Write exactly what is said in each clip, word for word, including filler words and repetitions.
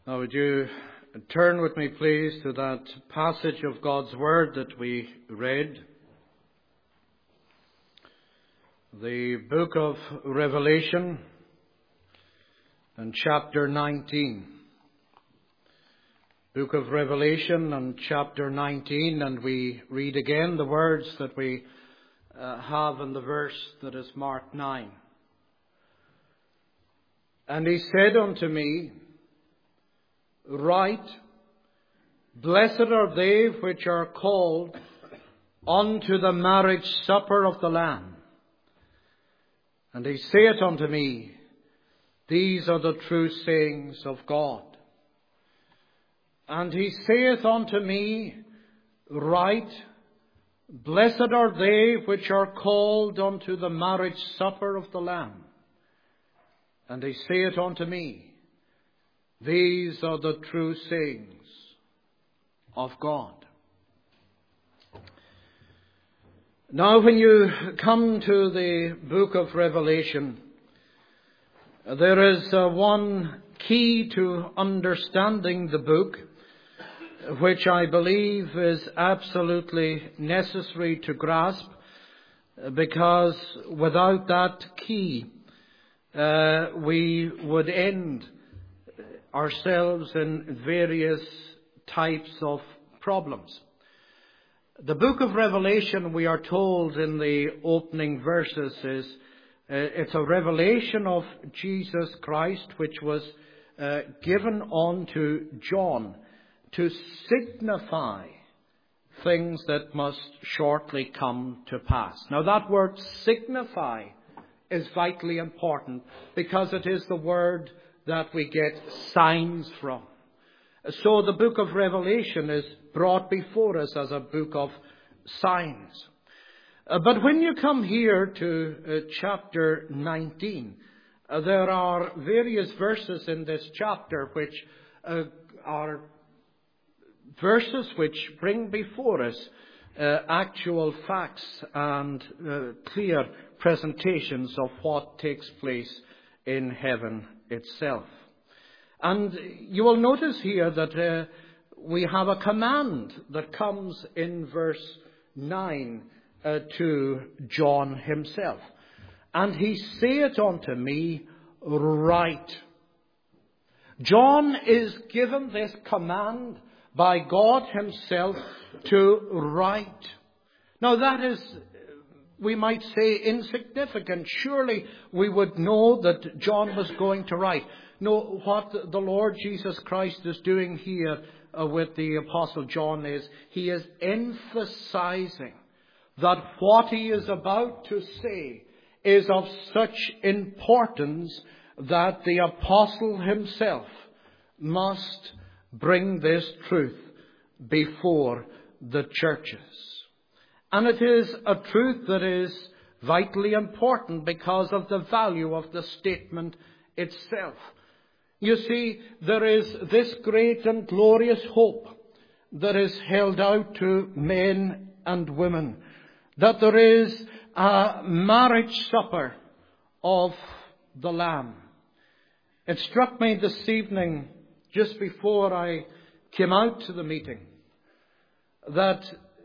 Now would you turn with me, please, to that passage of God's Word that we read. The book of Revelation and chapter nineteen. Book of Revelation and chapter nineteen, and we read again the words that we uh, have in the verse that is marked nine. And he said unto me, Write, Blessed are they which are called unto the marriage supper of the Lamb. And he saith unto me, These are the true sayings of God. And he saith unto me, Write, Blessed are they which are called unto the marriage supper of the Lamb. And he saith unto me, These are the true sayings of God. Now when you come to the book of Revelation, there is uh, one key to understanding the book, which I believe is absolutely necessary to grasp, because without that key, uh, we would end ourselves in various types of problems. The book of Revelation, we are told in the opening verses, is uh, it's a revelation of Jesus Christ, which was uh, given unto John to signify things that must shortly come to pass. Now that word signify is vitally important, because it is the word that we get signs from. So the book of Revelation is brought before us as a book of signs. Uh, but when you come here to uh, chapter nineteen, uh, there are various verses in this chapter which uh, are verses which bring before us uh, actual facts and uh, clear presentations of what takes place in heaven itself. And you will notice here that uh, we have a command that comes in verse nine uh, to John himself. And he saith unto me, Write. John is given this command by God himself to write. Now that is, we might say, insignificant. Surely we would know that John was going to write. No, what the Lord Jesus Christ is doing here uh, with the Apostle John is he is emphasizing that what he is about to say is of such importance that the Apostle himself must bring this truth before the churches. And it is a truth that is vitally important because of the value of the statement itself. You see, there is this great and glorious hope that is held out to men and women, that there is a marriage supper of the Lamb. It struck me this evening, just before I came out to the meeting, that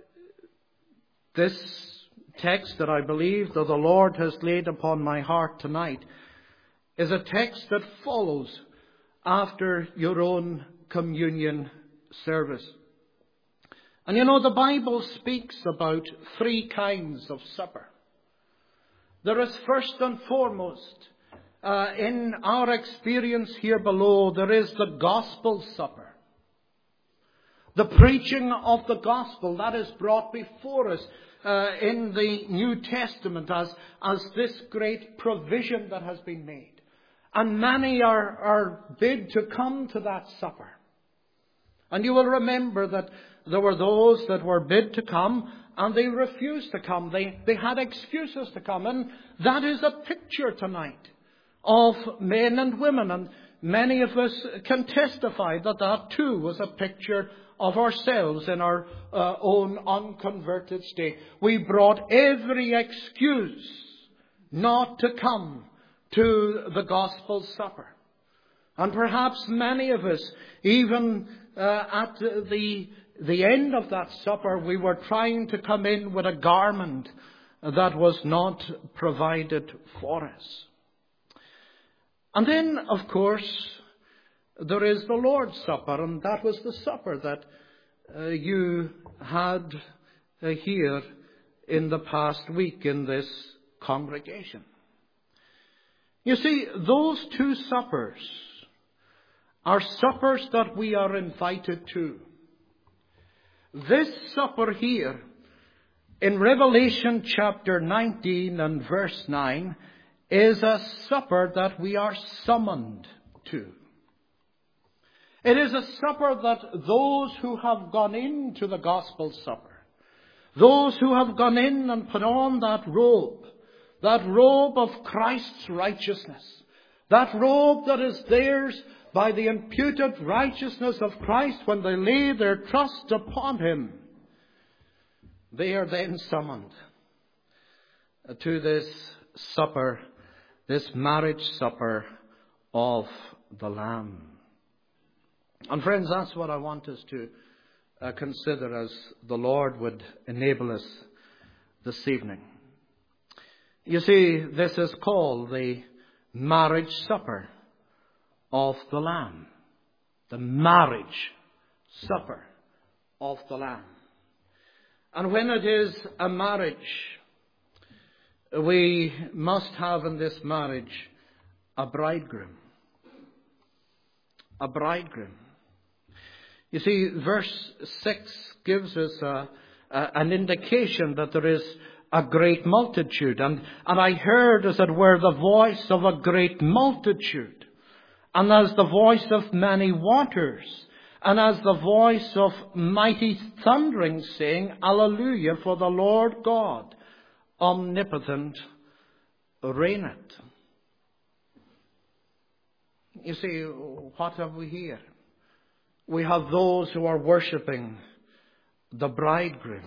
this text that I believe that the Lord has laid upon my heart tonight is a text that follows after your own communion service. And you know, the Bible speaks about three kinds of supper. There is first and foremost, uh, in our experience here below, there is the gospel supper. The preaching of the gospel that is brought before us uh, in the New Testament as, as this great provision that has been made. And many are, are bid to come to that supper. And you will remember that there were those that were bid to come and they refused to come. They, they had excuses to come. And that is a picture tonight of men and women. And many of us can testify that that too was a picture of ourselves in our uh, own unconverted state. We brought every excuse not to come to the gospel supper. And perhaps many of us, even uh, at the, the end of that supper, we were trying to come in with a garment that was not provided for us. And then, of course, there is the Lord's Supper, and that was the supper that uh, you had uh, here in the past week in this congregation. You see, those two suppers are suppers that we are invited to. This supper here, in Revelation chapter nineteen and verse nine, is a supper that we are summoned to. It is a supper that those who have gone into the gospel supper, those who have gone in and put on that robe, that robe of Christ's righteousness, that robe that is theirs by the imputed righteousness of Christ when they lay their trust upon Him, they are then summoned to this supper, this marriage supper of the Lamb. And friends, that's what I want us to uh, consider as the Lord would enable us this evening. You see, this is called the marriage supper of the Lamb. The marriage supper of the Lamb. And when it is a marriage, we must have in this marriage a bridegroom. A bridegroom. You see, verse six gives us a, a, an indication that there is a great multitude. And, and I heard, as it were, the voice of a great multitude. And as the voice of many waters. And as the voice of mighty thundering, saying, Alleluia, for the Lord God omnipotent reigneth. You see, what have we here? We have those who are worshipping the bridegroom.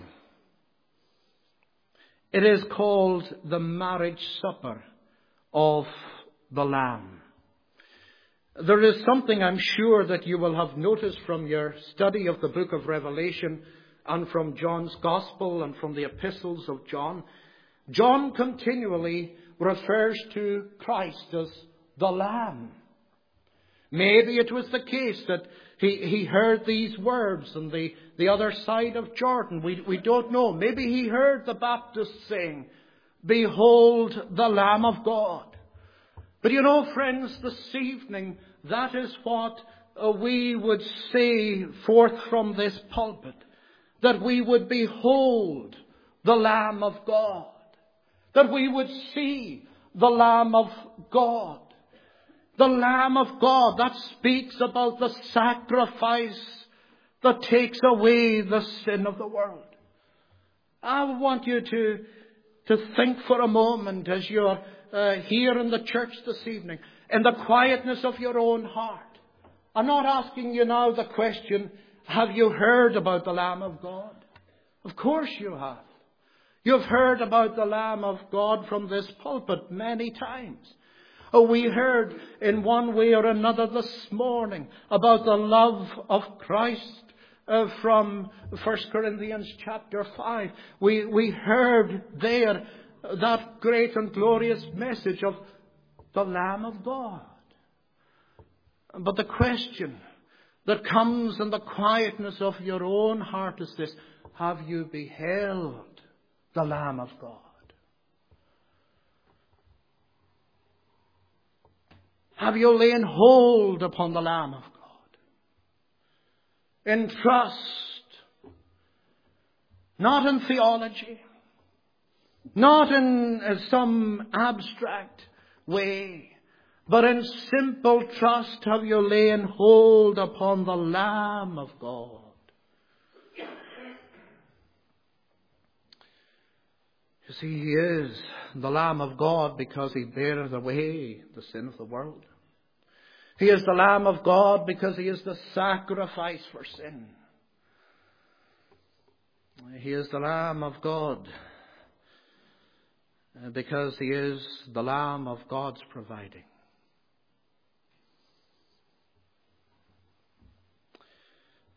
It is called the marriage supper of the Lamb. There is something I'm sure that you will have noticed from your study of the book of Revelation and from John's Gospel and from the epistles of John. John continually refers to Christ as the Lamb. Maybe it was the case that he, he heard these words on the, the other side of Jordan. We, we don't know. Maybe he heard the Baptist saying, Behold the Lamb of God. But you know, friends, this evening, that is what uh, we would say forth from this pulpit. That we would behold the Lamb of God. That we would see the Lamb of God. The Lamb of God that speaks about the sacrifice that takes away the sin of the world. I want you to, to think for a moment as you're uh, here in the church this evening, in the quietness of your own heart. I'm not asking you now the question, have you heard about the Lamb of God? Of course you have. You've heard about the Lamb of God from this pulpit many times. Oh, we heard in one way or another this morning about the love of Christ uh, from First Corinthians chapter five. We, we heard there that great and glorious message of the Lamb of God. But the question that comes in the quietness of your own heart is this: have you beheld the Lamb of God? Have you laid hold upon the Lamb of God? In trust, not in theology, not in uh, some abstract way, but in simple trust have you laid hold upon the Lamb of God. You see, He is the Lamb of God because He beareth away the sin of the world. He is the Lamb of God because He is the sacrifice for sin. He is the Lamb of God because He is the Lamb of God's providing.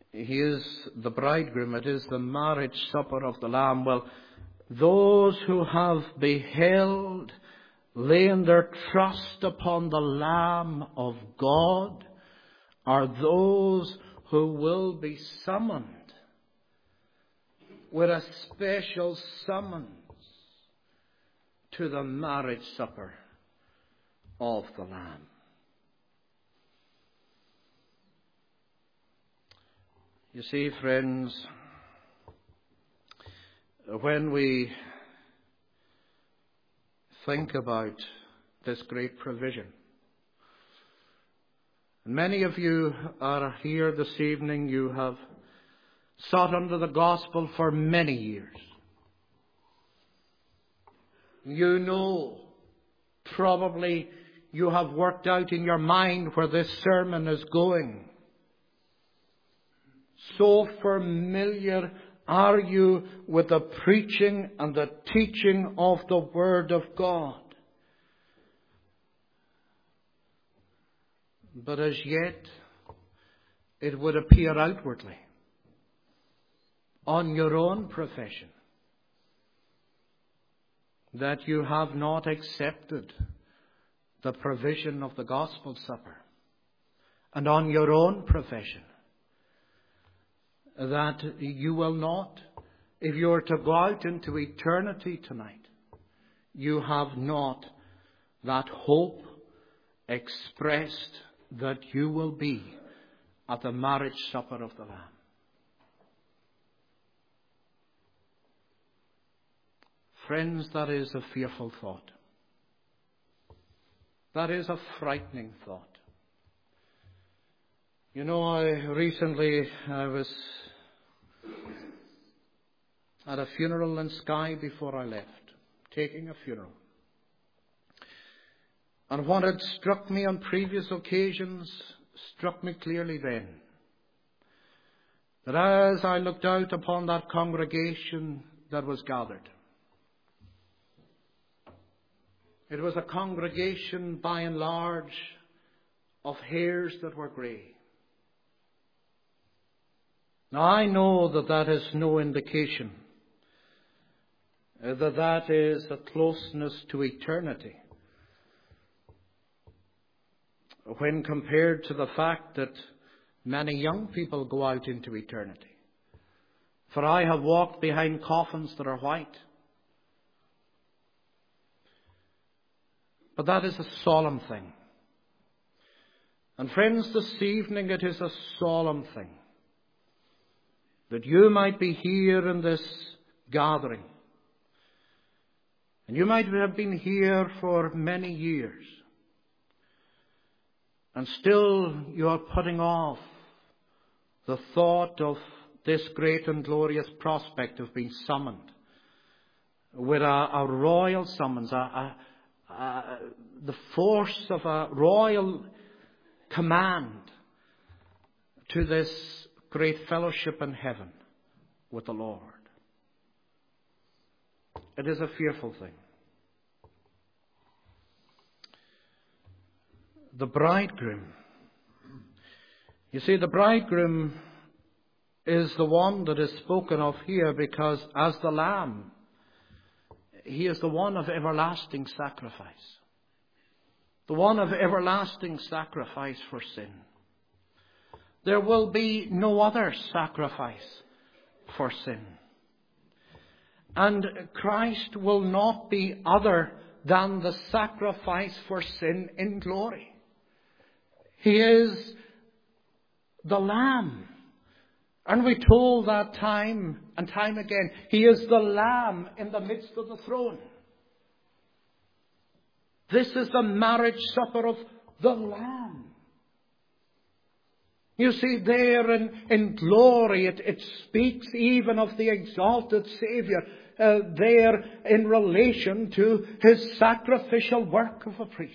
He is the bridegroom. It is the marriage supper of the Lamb. Well, those who have beheld, laying their trust upon the Lamb of God, are those who will be summoned with a special summons to the marriage supper of the Lamb. You see, friends, when we think about this great provision, many of you are here this evening, you have sought under the gospel for many years. You know, probably you have worked out in your mind where this sermon is going. So familiar are you with the preaching and the teaching of the Word of God. But as yet, it would appear outwardly, on your own profession, that you have not accepted the provision of the gospel supper. And on your own profession, that you will not, if you are to go out into eternity tonight, you have not that hope expressed that you will be at the marriage supper of the Lamb. Friends, that is a fearful thought. That is a frightening thought. You know, I recently I was at a funeral in Skye before I left, taking a funeral. And what had struck me on previous occasions struck me clearly then. That as I looked out upon that congregation that was gathered, it was a congregation by and large of hairs that were grey. Now I know that that is no indication that that is a closeness to eternity, when compared to the fact that many young people go out into eternity. For I have walked behind coffins that are white. But that is a solemn thing. And friends, this evening it is a solemn thing that you might be here in this gathering. And you might have been here for many years. And still you are putting off the thought of this great and glorious prospect of being summoned with a, a royal summons, a, a, a, the force of a royal command to this great fellowship in heaven with the Lord. It is a fearful thing. The bridegroom. You see, the bridegroom is the one that is spoken of here because as the Lamb, he is the one of everlasting sacrifice. The one of everlasting sacrifice for sin. There will be no other sacrifice for sin. And Christ will not be other than the sacrifice for sin in glory. He is the Lamb. And we told that time and time again, He is the Lamb in the midst of the throne. This is the marriage supper of the Lamb. You see, there in, in glory, it, it speaks even of the exalted Saviour, uh, there in relation to His sacrificial work of a priest.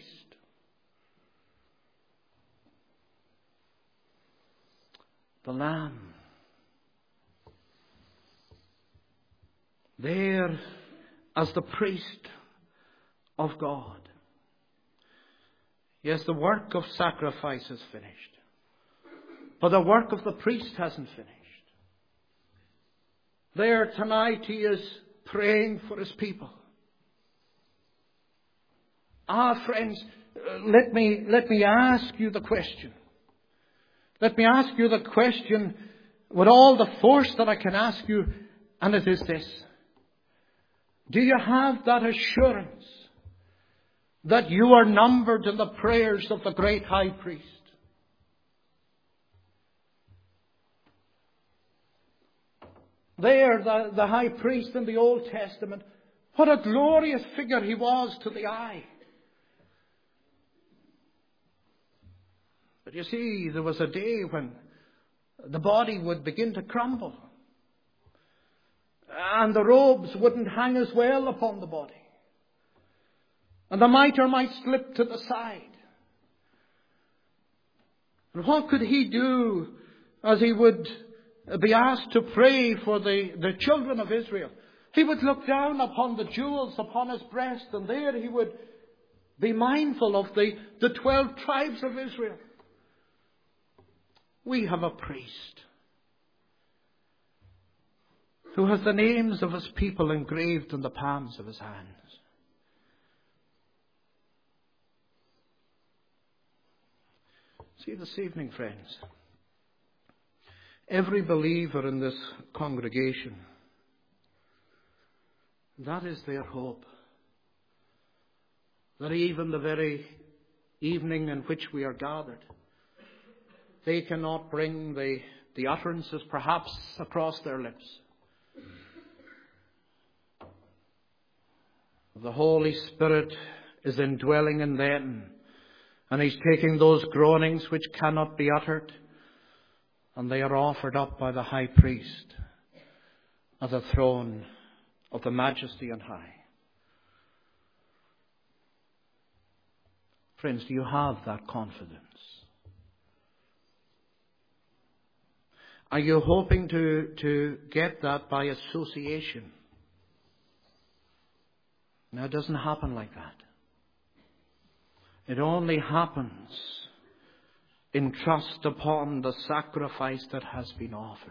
The Lamb. There as the priest of God. Yes, the work of sacrifice is finished. For the work of the priest hasn't finished. There tonight he is praying for his people. Ah, friends, let me, let me ask you the question. Let me ask you the question with all the force that I can ask you, and it is this. Do you have that assurance that you are numbered in the prayers of the great high priest? There, the, the high priest in the Old Testament, what a glorious figure he was to the eye. But you see, there was a day when the body would begin to crumble. And the robes wouldn't hang as well upon the body. And the mitre might slip to the side. And what could he do as he would be asked to pray for the, the children of Israel? He would look down upon the jewels upon his breast, and there he would be mindful of the, the twelve tribes of Israel. We have a priest who has the names of his people engraved in the palms of his hands. See, this evening, friends, every believer in this congregation, that is their hope. That even the very evening in which we are gathered, they cannot bring the, the utterances perhaps across their lips. The Holy Spirit is indwelling in them, and He's taking those groanings which cannot be uttered, and they are offered up by the high priest at the throne of the Majesty on high. Friends, do you have that confidence? Are you hoping to, to get that by association? Now, it doesn't happen like that. It only happens in trust upon the sacrifice that has been offered.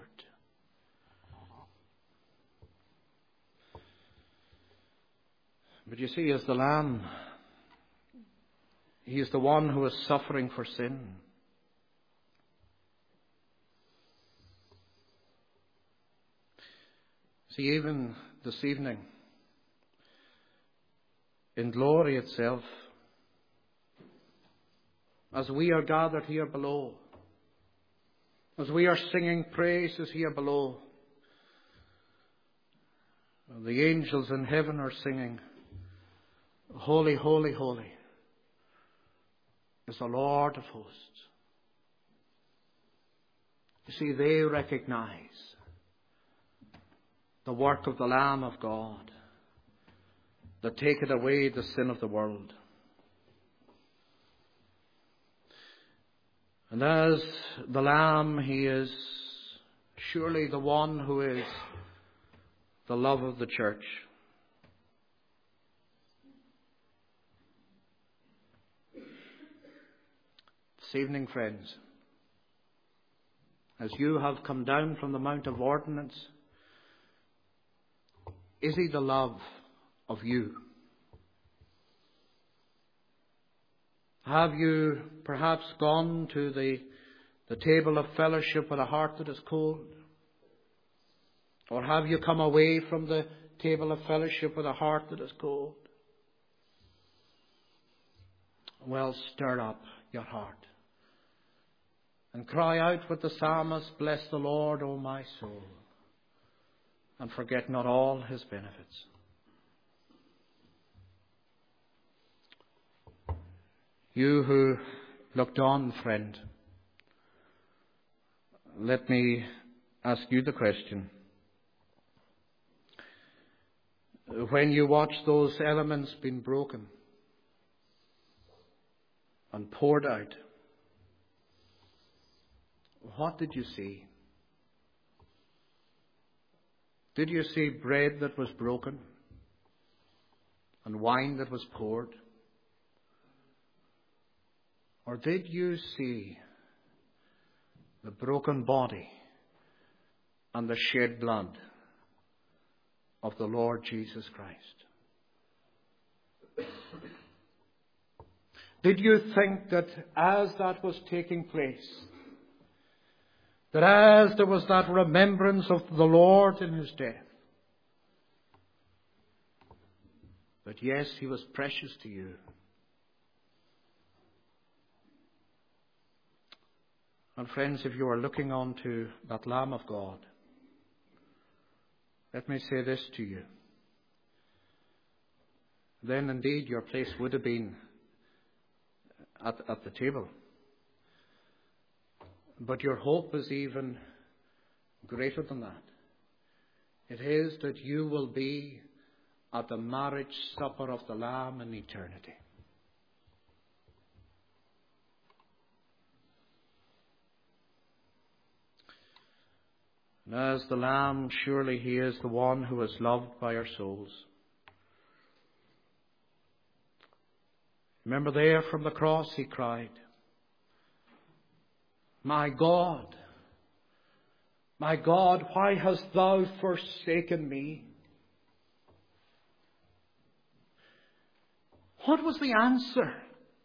But you see, as the Lamb, He is the one who is suffering for sin. See, even this evening, in glory itself, as we are gathered here below, as we are singing praises here below, the angels in heaven are singing, Holy, holy, holy is the Lord of hosts. You see, they recognize the work of the Lamb of God that taketh away the sin of the world. And as the Lamb, He is surely the one who is the love of the church. This evening, friends, as you have come down from the Mount of Ordinance, is He the love of you? Have you perhaps gone to the, the table of fellowship with a heart that is cold? Or have you come away from the table of fellowship with a heart that is cold? Well, stir up your heart and cry out with the psalmist, Bless the Lord, O my soul, and forget not all His benefits. You who looked on, friend, let me ask you the question. When you watch those elements being broken and poured out, what did you see? Did you see bread that was broken and wine that was poured? Or did you see the broken body and the shed blood of the Lord Jesus Christ. Did you think that as that was taking place, that as there was that remembrance of the Lord in his death, that yes, he was precious to you? And friends, if you are looking on to that Lamb of God, let me say this to you. Then indeed your place would have been at, at the table. But your hope is even greater than that. It is that you will be at the marriage supper of the Lamb in eternity. And as the Lamb, surely he is the one who is loved by our souls. Remember there from the cross he cried, "My God, my God, why hast thou forsaken me?" What was the answer?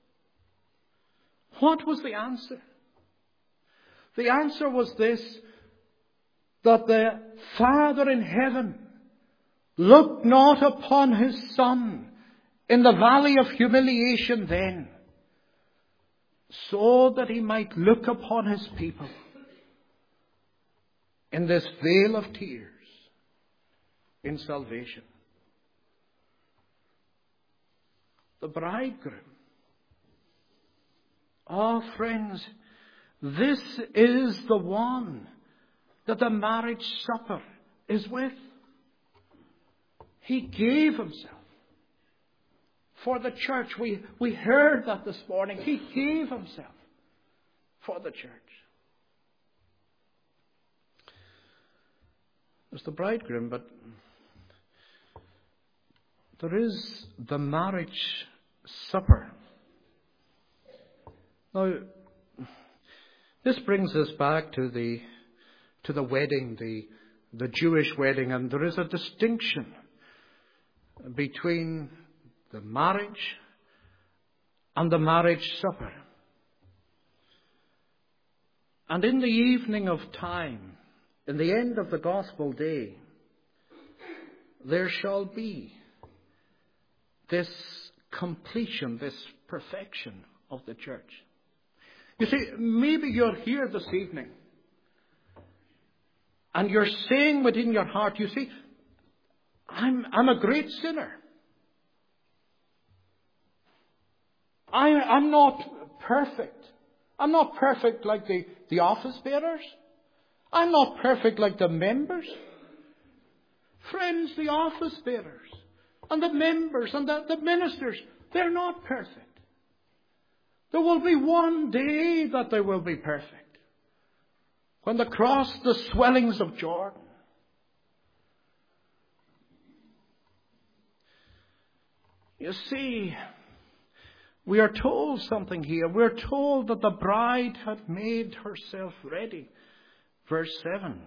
What was the answer? The answer was this, that the Father in heaven looked not upon his Son in the valley of humiliation then, so that he might look upon his people in this vale of tears in salvation. The bridegroom. Ah, friends, this is the one that the marriage supper is with. He gave himself for the church. We, we heard that this morning. He gave himself for the church. There's the bridegroom, but there is the marriage supper. Now, this brings us back to the to the wedding, the the Jewish wedding, and there is a distinction between the marriage and the marriage supper. And in the evening of time, in the end of the gospel day, there shall be this completion, this perfection of the church. You see, maybe you're here this evening and you're saying within your heart, you see, I'm, I'm a great sinner. I, I'm not perfect. I'm not perfect like the, the office bearers. I'm not perfect like the members. Friends, the office bearers and the members and the, the ministers, they're not perfect. There will be one day that they will be perfect. When they cross the swellings of Jordan. You see, we are told something here. We're told that the bride had made herself ready. Verse seven.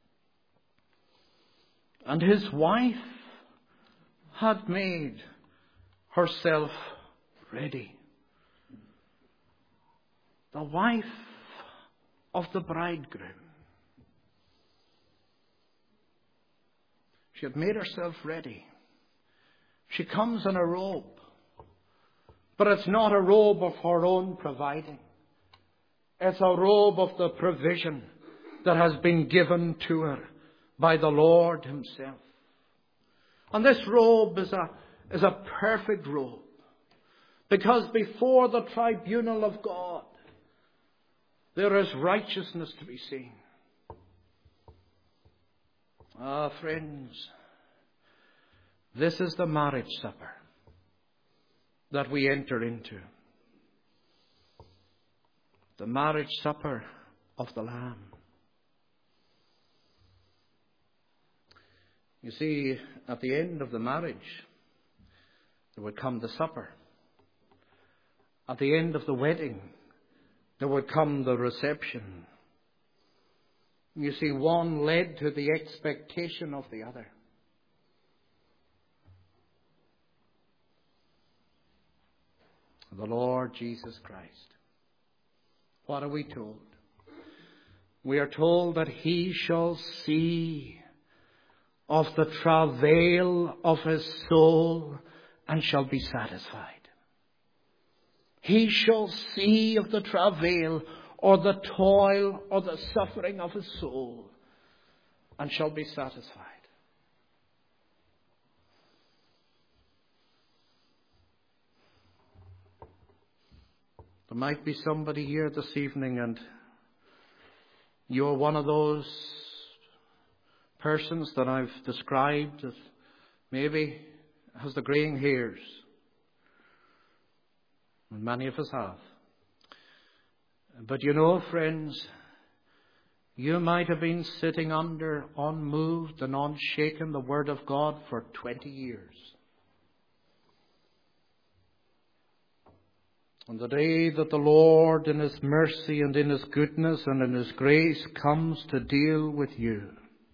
And his wife had made herself ready. The wife of the bridegroom. She had made herself ready. She comes in a robe. But it's not a robe of her own providing. It's a robe of the provision that has been given to her by the Lord himself. And this robe is a, is a perfect robe. Because before the tribunal of God, there is righteousness to be seen. Ah, friends, this is the marriage supper that we enter into. The marriage supper of the Lamb. You see, at the end of the marriage, there would come the supper. At the end of the wedding, there would come the reception. You see, one led to the expectation of the other. The Lord Jesus Christ. What are we told? We are told that He shall see of the travail of His soul and shall be satisfied. He shall see of the travail or the toil or the suffering of His soul and shall be satisfied. There might be somebody here this evening and you're one of those persons that I've described that maybe has the greying hairs. And many of us have. But you know, friends, you might have been sitting under unmoved and unshaken the Word of God for twenty years. On the day that the Lord in His mercy and in His goodness and in His grace comes to deal with you,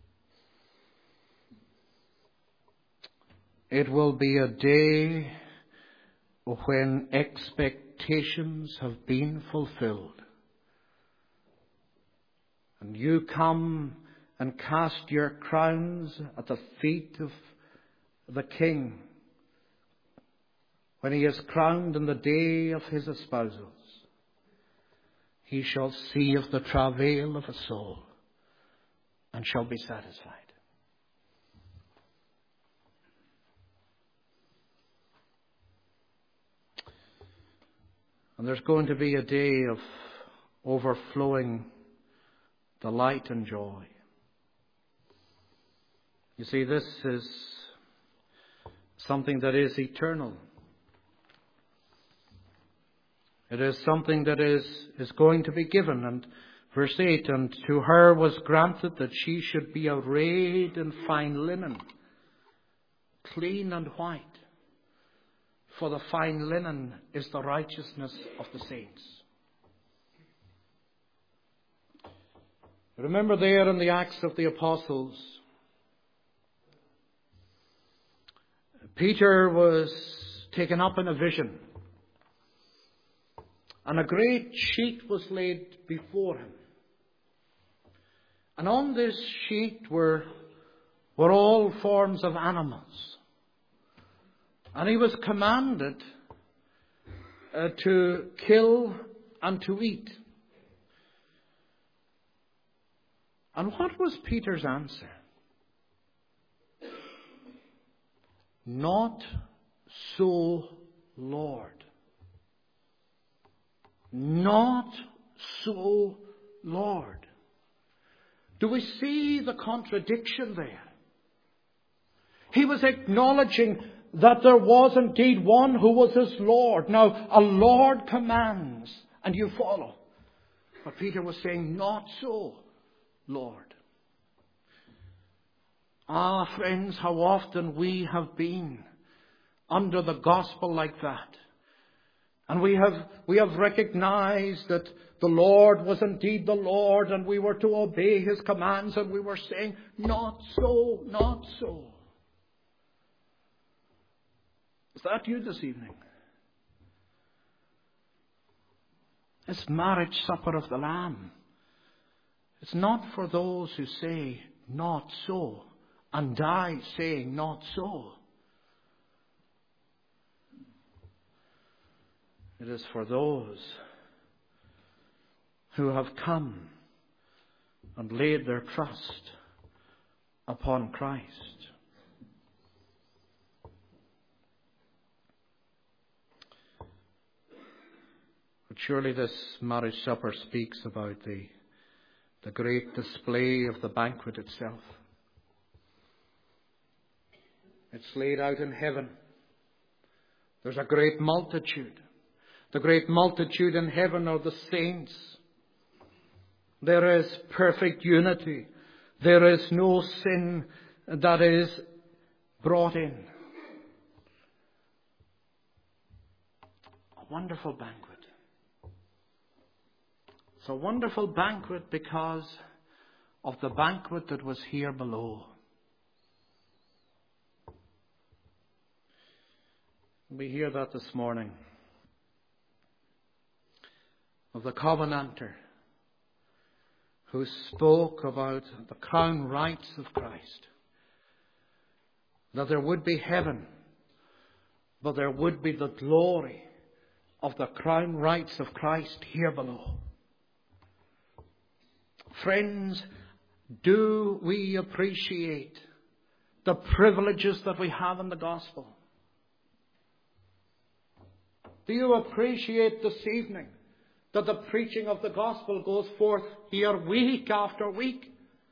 it will be a day when expectations have been fulfilled. And you come and cast your crowns at the feet of the King when He is crowned in the day of His espousals. He shall see of the travail of a soul and shall be satisfied. And there's going to be a day of overflowing delight and joy. You see, this is something that is eternal. It is something that is, is going to be given. And verse eight, and to her was granted that she should be arrayed in fine linen, clean and white. For the fine linen is the righteousness of the saints. Remember there in the Acts of the Apostles, Peter was taken up in a vision. And a great sheet was laid before him. And on this sheet were, were all forms of animals. And he was commanded uh, to kill and to eat. And what was Peter's answer? Not so, Lord. Not so, Lord. Do we see the contradiction there? He was acknowledging that there was indeed one who was his Lord. Now, a Lord commands and you follow. But Peter was saying, not so, Lord. Ah, friends, how often we have been under the gospel like that. And we have, we have recognized that the Lord was indeed the Lord and we were to obey His commands, and we were saying, not so, not so. Is that you this evening? This marriage supper of the Lamb, it's not for those who say, not so, and die saying, not so. It is for those who have come and laid their trust upon Christ. But surely this marriage supper speaks about the, the great display of the banquet itself. It's laid out in heaven. There's a great multitude. The great multitude in heaven are the saints. There is perfect unity. There is no sin that is brought in. A wonderful banquet. It's a wonderful banquet because of the banquet that was here below. We hear that this morning of the covenanter who spoke about the crown rights of Christ. That there would be heaven, but there would be the glory of the crown rights of Christ here below. Friends, do we appreciate the privileges that we have in the gospel? Do you appreciate this evening that the preaching of the gospel goes forth here week after week?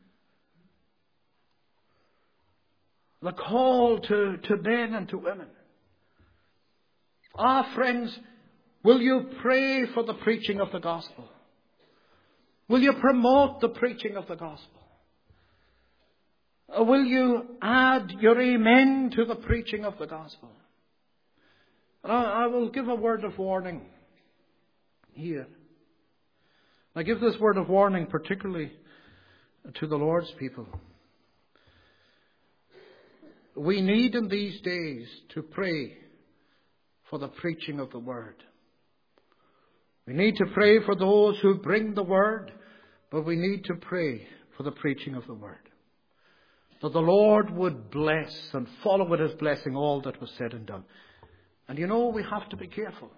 The call to, to men and to women. Ah, friends, will you pray for the preaching of the gospel? Will you promote the preaching of the gospel? Or will you add your amen to the preaching of the gospel? And I, I will give a word of warning here. I give this word of warning particularly to the Lord's people. We need in these days to pray for the preaching of the word. We need to pray for those who bring the word, but we need to pray for the preaching of the word. That the Lord would bless and follow with His blessing all that was said and done. And you know, we have to be careful.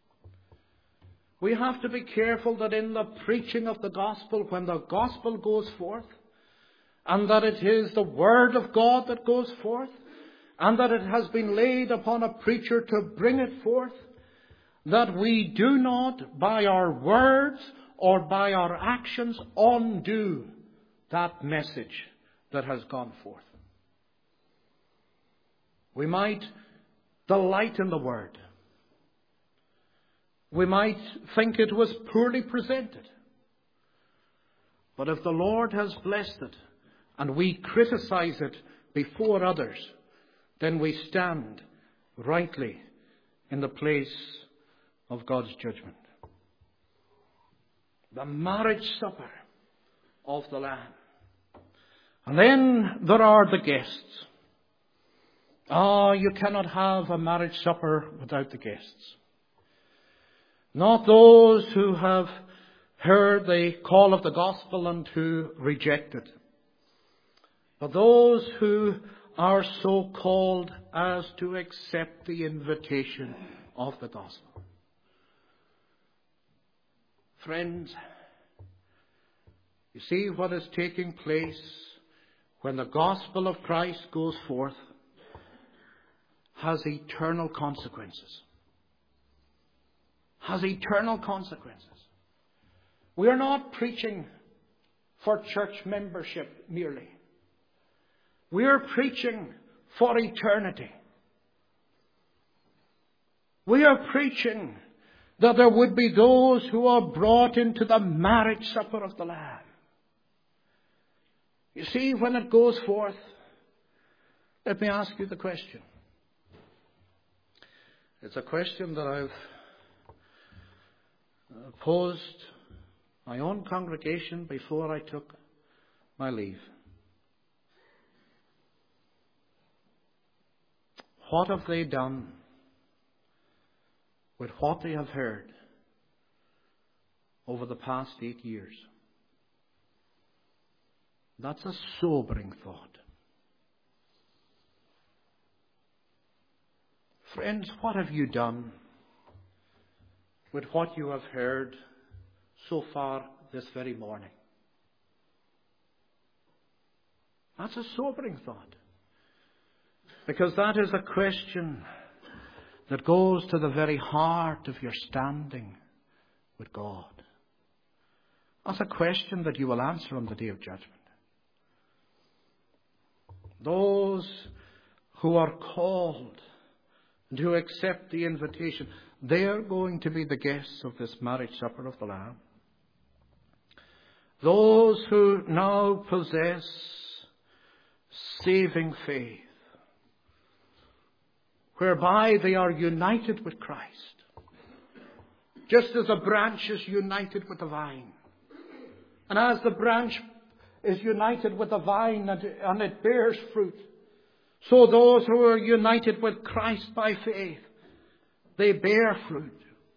We have to be careful that in the preaching of the gospel, when the gospel goes forth, and that it is the word of God that goes forth, and that it has been laid upon a preacher to bring it forth, that we do not, by our words or by our actions, undo that message that has gone forth. We might delight in the word. We might think it was poorly presented. But if the Lord has blessed it, and we criticize it before others, then we stand rightly in the place of God's judgment. The marriage supper of the Lamb. And then there are the guests. Ah, you cannot have a marriage supper without the guests. Not those who have heard the call of the gospel and who reject it, but those who are so called as to accept the invitation of the gospel. Friends, you see what is taking place when the gospel of Christ goes forth has eternal consequences. Has eternal consequences. We are not preaching for church membership merely. We are preaching for eternity. We are preaching that there would be those who are brought into the marriage supper of the Lamb. You see, when it goes forth, let me ask you the question. It's a question that I've posed my own congregation before I took my leave. What have they done with what they have heard over the past eight years? That's a sobering thought. Friends, what have you done with what you have heard so far this very morning? That's a sobering thought. Because that is a question that goes to the very heart of your standing with God. That's a question that you will answer on the day of judgment. Those who are called and who accept the invitation, they are going to be the guests of this marriage supper of the Lamb. Those who now possess saving faith, whereby they are united with Christ, just as a branch is united with the vine. And as the branch is united with the vine and, and it bears fruit, so those who are united with Christ by faith, they bear fruit.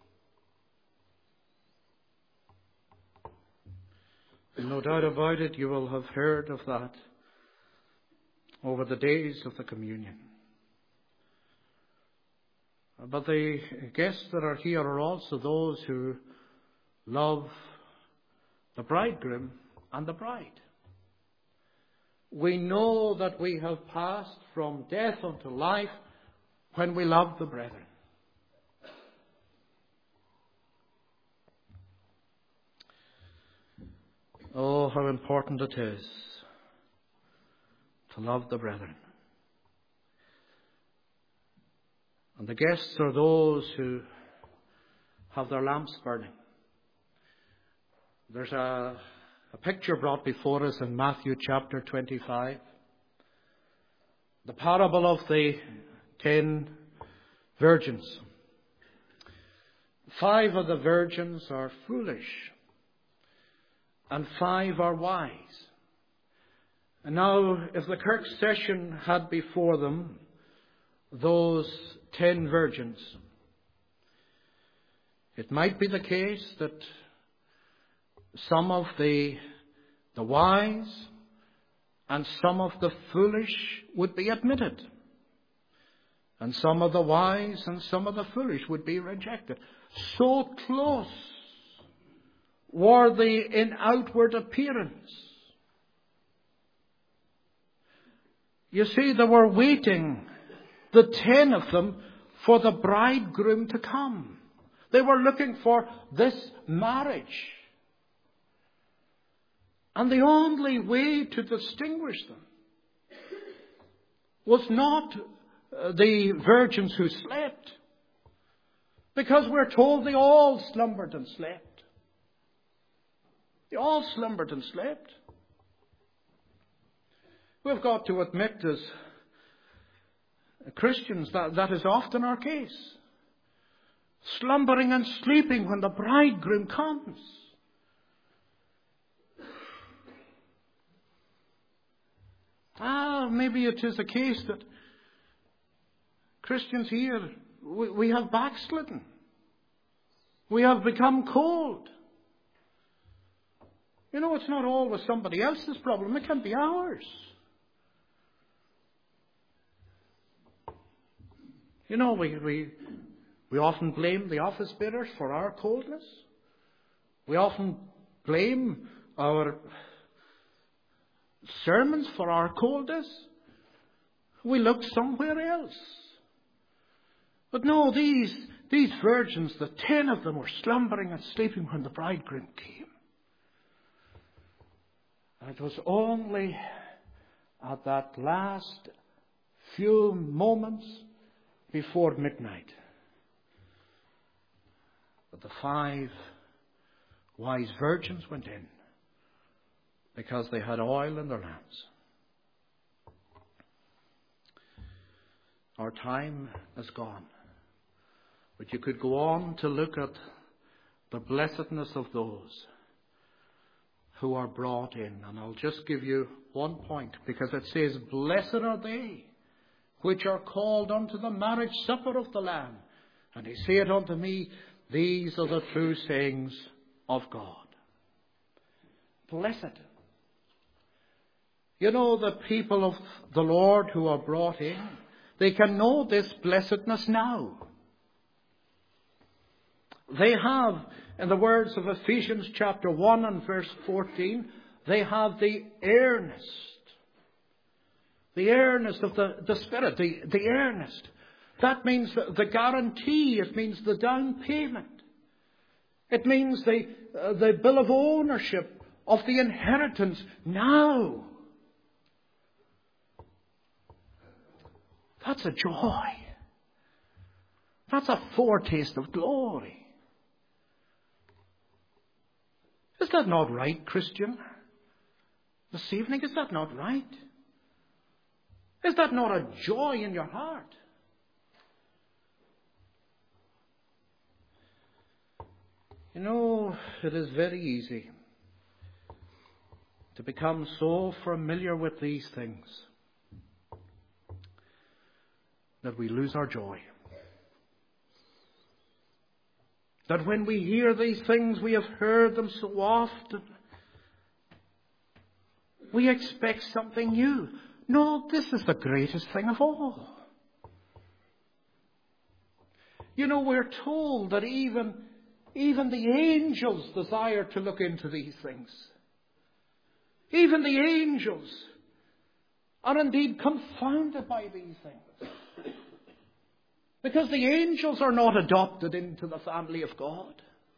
And no doubt about it, you will have heard of that over the days of the communion. But the guests that are here are also those who love the bridegroom and the bride. We know that we have passed from death unto life when we love the brethren. Oh, how important it is to love the brethren. And the guests are those who have their lamps burning. There's a, a picture brought before us in Matthew chapter twenty-five. The parable of the ten virgins. Five of the virgins are foolish, and five are wise. And now, if the Kirk session had before them those ten virgins, it might be the case that some of the, the wise and some of the foolish would be admitted. And some of the wise and some of the foolish would be rejected. So close were they in outward appearance. You see, they were waiting, the ten of them, for the bridegroom to come. They were looking for this marriage. And the only way to distinguish them was not the virgins who slept, because we're told they all slumbered and slept. They all slumbered and slept. We've got to admit as Christians that that is often our case. Slumbering and sleeping when the bridegroom comes. Ah, maybe it is a case that Christians here, we, we have backslidden. We have become cold. You know, it's not always somebody else's problem. It can be ours. You know, we, we, we often blame the office bearers for our coldness. We often blame our sermons for our coldness. We look somewhere else. But no, these, these virgins, the ten of them, were slumbering and sleeping when the bridegroom came. And it was only at that last few moments before midnight that the five wise virgins went in, because they had oil in their lamps. Our time is gone. But you could go on to look at the blessedness of those who are brought in. And I'll just give you one point, because it says, "Blessed are they which are called unto the marriage supper of the Lamb. And he saith unto me, These are the true sayings of God." Blessed. You know, the people of the Lord who are brought in, they can know this blessedness now. They have, in the words of Ephesians chapter one and verse fourteen, they have the earnest. The earnest of the, the Spirit, the, the earnest. That means the, the guarantee, it means the down payment. It means the, uh, the bill of ownership of the inheritance now. That's a joy. That's a foretaste of glory. Is that not right, Christian? This evening, is that not right? Is that not a joy in your heart? You know, it is very easy to become so familiar with these things that we lose our joy. That when we hear these things, we have heard them so often, we expect something new. No, this is the greatest thing of all. You know, we're told that even, even the angels desire to look into these things. Even the angels are indeed confounded by these things. Because the angels are not adopted into the family of God.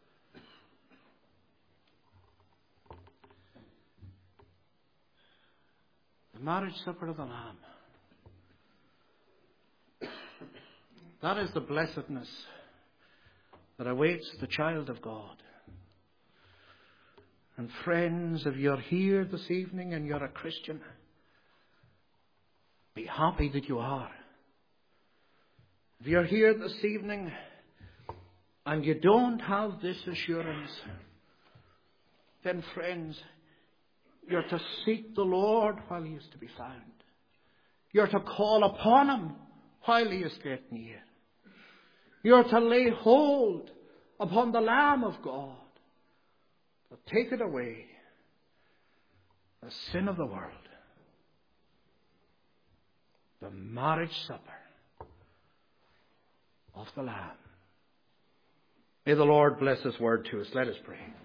The marriage supper of the Lamb. That is the blessedness that awaits the child of God. And friends, if you're here this evening and you're a Christian, be happy that you are. If you're here this evening and you don't have this assurance, then friends, you're to seek the Lord while He is to be found. You're to call upon Him while He is yet near. You're to lay hold upon the Lamb of God that taketh away the sin of the world. The marriage supper of the Lamb. May the Lord bless His word to us. Let us pray.